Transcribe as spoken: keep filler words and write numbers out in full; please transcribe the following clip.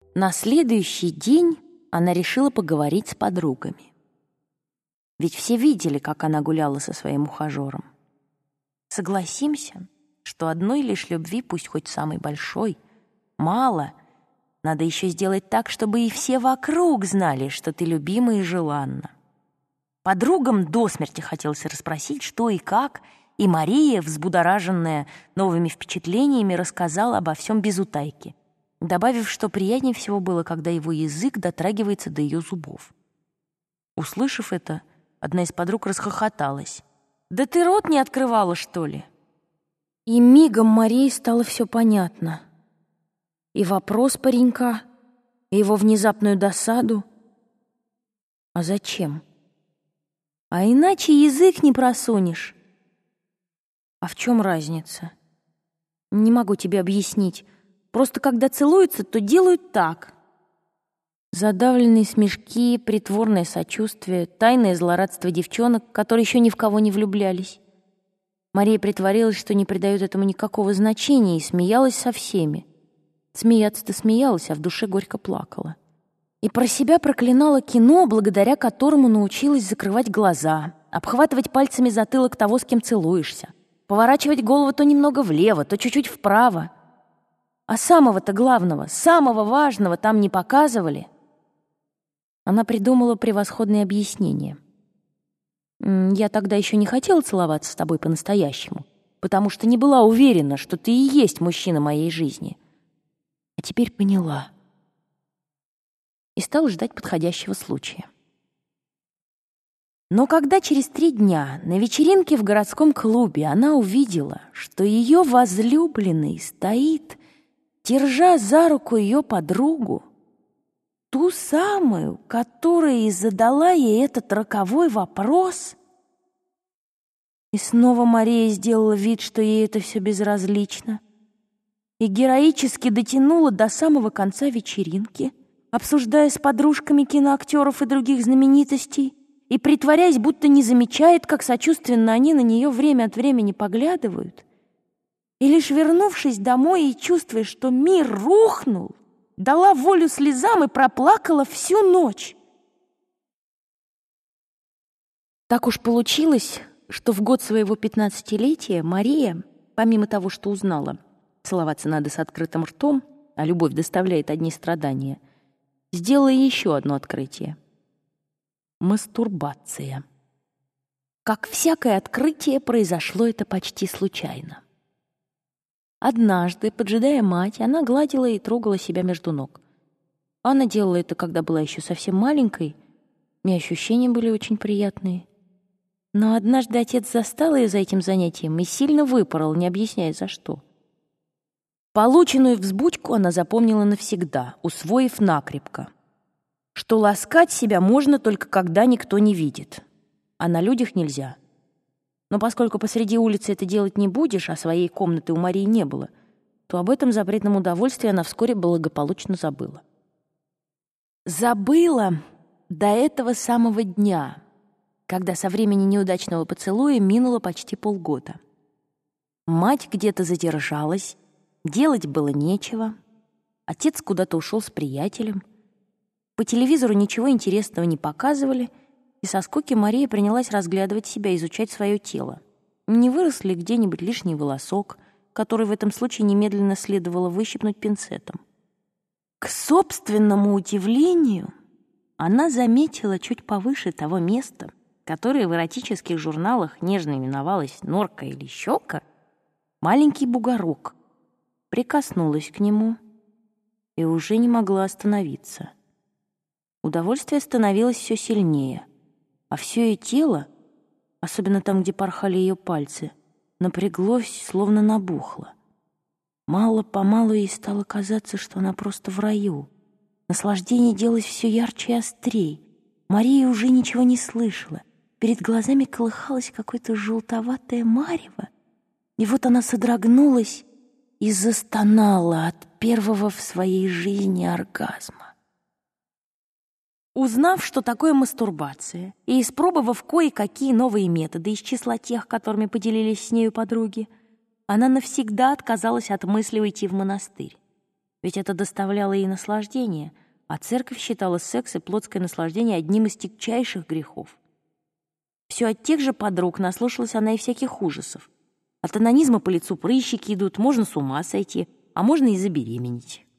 На следующий день она решила поговорить с подругами. Ведь все видели, как она гуляла со своим ухажером. Согласимся, что одной лишь любви, пусть хоть самой большой, мало. Надо еще сделать так, чтобы и все вокруг знали, что ты любима и желанна. Подругам до смерти хотелось расспросить, что и как, и Мария, взбудораженная новыми впечатлениями, рассказала обо всем без утайки, добавив, что приятнее всего было, когда его язык дотрагивается до ее зубов. Услышав это, одна из подруг расхохоталась. «Да ты рот не открывала, что ли?» И мигом Марии стало все понятно. И вопрос паренька, и его внезапную досаду. А зачем? А иначе язык не просунешь. А в чем разница? Не могу тебе объяснить. Просто когда целуются, то делают так. Задавленные смешки, притворное сочувствие, тайное злорадство девчонок, которые еще ни в кого не влюблялись. Мария притворилась, что не придает этому никакого значения, и смеялась со всеми. Смеяться-то смеялась, а в душе горько плакала. И про себя проклинала кино, благодаря которому научилась закрывать глаза, обхватывать пальцами затылок того, с кем целуешься, поворачивать голову то немного влево, то чуть-чуть вправо. А самого-то главного, самого важного там не показывали. Она придумала превосходное объяснение. «Я тогда еще не хотела целоваться с тобой по-настоящему, потому что не была уверена, что ты и есть мужчина моей жизни. А теперь поняла». И стала ждать подходящего случая. Но когда через три дня на вечеринке в городском клубе она увидела, что ее возлюбленный стоит, держа за руку ее подругу, ту самую, которая и задала ей этот роковой вопрос, и снова Мария сделала вид, что ей это все безразлично, и героически дотянула до самого конца вечеринки, обсуждая с подружками киноактеров и других знаменитостей, и притворяясь, будто не замечает, как сочувственно они на нее время от времени поглядывают, и лишь вернувшись домой и чувствуя, что мир рухнул, дала волю слезам и проплакала всю ночь. Так уж получилось, что в год своего пятнадцатилетия Мария, помимо того, что узнала, целоваться надо с открытым ртом, а любовь доставляет одни страдания, сделала еще одно открытие. Мастурбация. Как всякое открытие, произошло это почти случайно. Однажды, поджидая мать, она гладила и трогала себя между ног. Она делала это, когда была еще совсем маленькой, и ощущения были очень приятные. Но однажды отец застал ее за этим занятием и сильно выпорол, не объясняя за что. Полученную взбучку она запомнила навсегда, усвоив накрепко, что ласкать себя можно только когда никто не видит, а на людях нельзя. Но поскольку посреди улицы это делать не будешь, а своей комнаты у Марии не было, то об этом запретном удовольствии она вскоре благополучно забыла. Забыла до этого самого дня, когда со времени неудачного поцелуя минуло почти полгода. Мать где-то задержалась, делать было нечего, отец куда-то ушел с приятелем, по телевизору ничего интересного не показывали, и со скуки Мария принялась разглядывать себя, изучать свое тело. Не вырос ли где-нибудь лишний волосок, который в этом случае немедленно следовало выщипнуть пинцетом. К собственному удивлению, она заметила чуть повыше того места, которое в эротических журналах нежно именовалось «норка» или «щелка», маленький бугорок. Прикоснулась к нему и уже не могла остановиться. Удовольствие становилось все сильнее, а все ее тело, особенно там, где порхали ее пальцы, напряглось, словно набухло. Мало-помалу ей стало казаться, что она просто в раю. Наслаждение делалось все ярче и острей. Мария уже ничего не слышала. Перед глазами колыхалось какое-то желтоватое марево, и вот она содрогнулась и застонала от первого в своей жизни оргазма. Узнав, что такое мастурбация, и испробовав кое-какие новые методы из числа тех, которыми поделились с нею подруги, она навсегда отказалась от мысли уйти в монастырь. ведь это доставляло ей наслаждение, а церковь считала секс и плотское наслаждение одним из тягчайших грехов. Все от тех же подруг наслушалась она и всяких ужасов. От анонизма по лицу прыщики идут, можно с ума сойти, а можно и забеременеть.